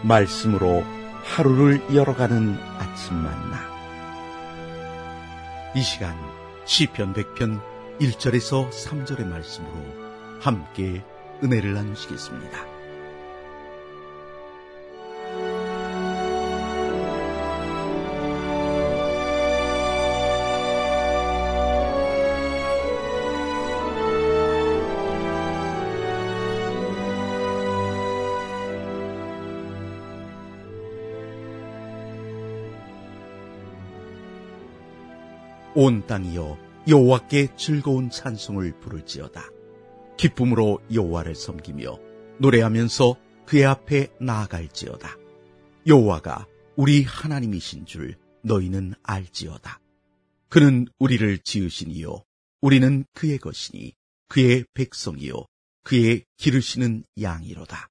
말씀으로 하루를 열어가는 아침 만나. 이 시간 시편 100편 1절에서 3절의 말씀으로 함께 은혜를 나누시겠습니다. 온 땅이여 여호와께 즐거운 찬송을 부를지어다. 기쁨으로 여호와를 섬기며 노래하면서 그의 앞에 나아갈지어다. 여호와가 우리 하나님이신 줄 너희는 알지어다. 그는 우리를 지으시니요 우리는 그의 것이니 그의 백성이요 그의 기르시는 양이로다.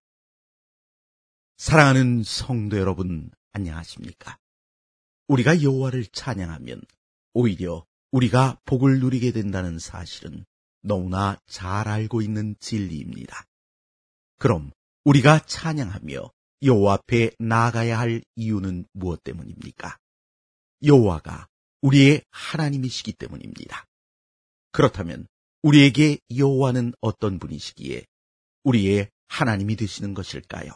사랑하는 성도 여러분, 안녕하십니까? 우리가 여호와를 찬양하면 오히려 우리가 복을 누리게 된다는 사실은 너무나 잘 알고 있는 진리입니다. 그럼 우리가 찬양하며 여호와 앞에 나아가야 할 이유는 무엇 때문입니까? 여호와가 우리의 하나님이시기 때문입니다. 그렇다면 우리에게 여호와는 어떤 분이시기에 우리의 하나님이 되시는 것일까요?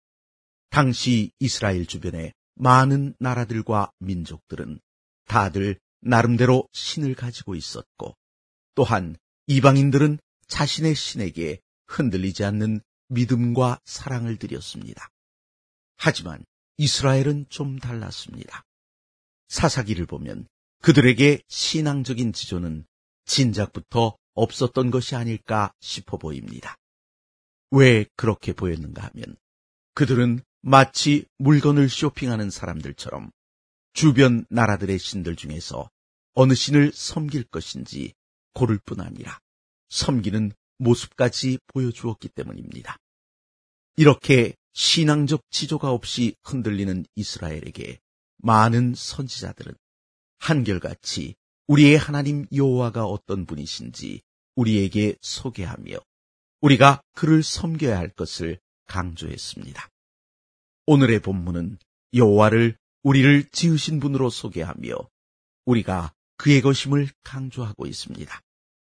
당시 이스라엘 주변의 많은 나라들과 민족들은 다들 나름대로 신을 가지고 있었고, 또한 이방인들은 자신의 신에게 흔들리지 않는 믿음과 사랑을 드렸습니다. 하지만 이스라엘은 좀 달랐습니다. 사사기를 보면 그들에게 신앙적인 지조는 진작부터 없었던 것이 아닐까 싶어 보입니다. 왜 그렇게 보였는가 하면 그들은 마치 물건을 쇼핑하는 사람들처럼 주변 나라들의 신들 중에서 어느 신을 섬길 것인지 고를 뿐 아니라 섬기는 모습까지 보여주었기 때문입니다. 이렇게 신앙적 지조가 없이 흔들리는 이스라엘에게 많은 선지자들은 한결같이 우리의 하나님 여호와가 어떤 분이신지 우리에게 소개하며 우리가 그를 섬겨야 할 것을 강조했습니다. 오늘의 본문은 여호와를 우리를 지으신 분으로 소개하며 우리가 그의 것임을 강조하고 있습니다.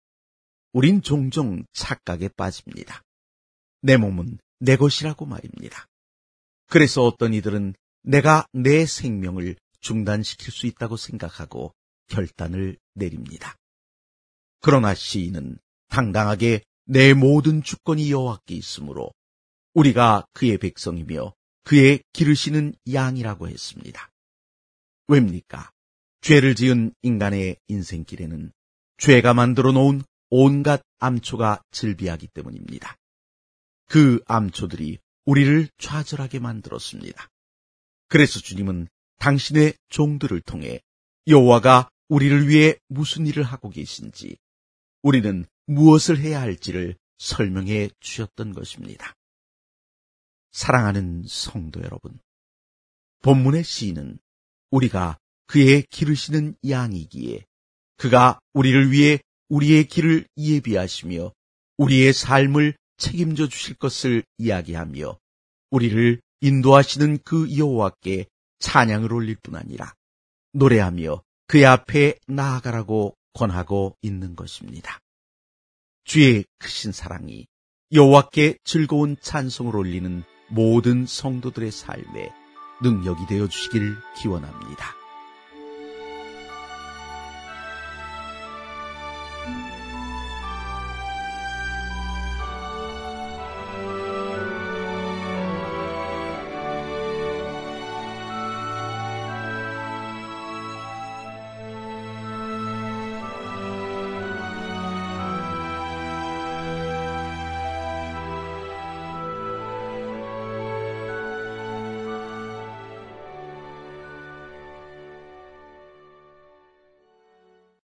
우린 종종 착각에 빠집니다. 내 몸은 내 것이라고 말입니다. 그래서 어떤 이들은 내가 내 생명을 중단시킬 수 있다고 생각하고 결단을 내립니다. 그러나 시인은 당당하게 내 모든 주권이 여호와께 있으므로 우리가 그의 백성이며 그의 기르시는 양이라고 했습니다. 왜입니까? 죄를 지은 인간의 인생길에는 죄가 만들어 놓은 온갖 암초가 즐비하기 때문입니다. 그 암초들이 우리를 좌절하게 만들었습니다. 그래서 주님은 당신의 종들을 통해 여호와가 우리를 위해 무슨 일을 하고 계신지, 우리는 무엇을 해야 할지를 설명해 주셨던 것입니다. 사랑하는 성도 여러분, 본문의 시인은 우리가 그의 기르시는 양이기에 그가 우리를 위해 우리의 길을 예비하시며 우리의 삶을 책임져 주실 것을 이야기하며 우리를 인도하시는 그 여호와께 찬양을 올릴 뿐 아니라 노래하며 그의 앞에 나아가라고 권하고 있는 것입니다. 주의 크신 사랑이 여호와께 즐거운 찬송을 올리는 모든 성도들의 삶에 능력이 되어 주시길 기원합니다.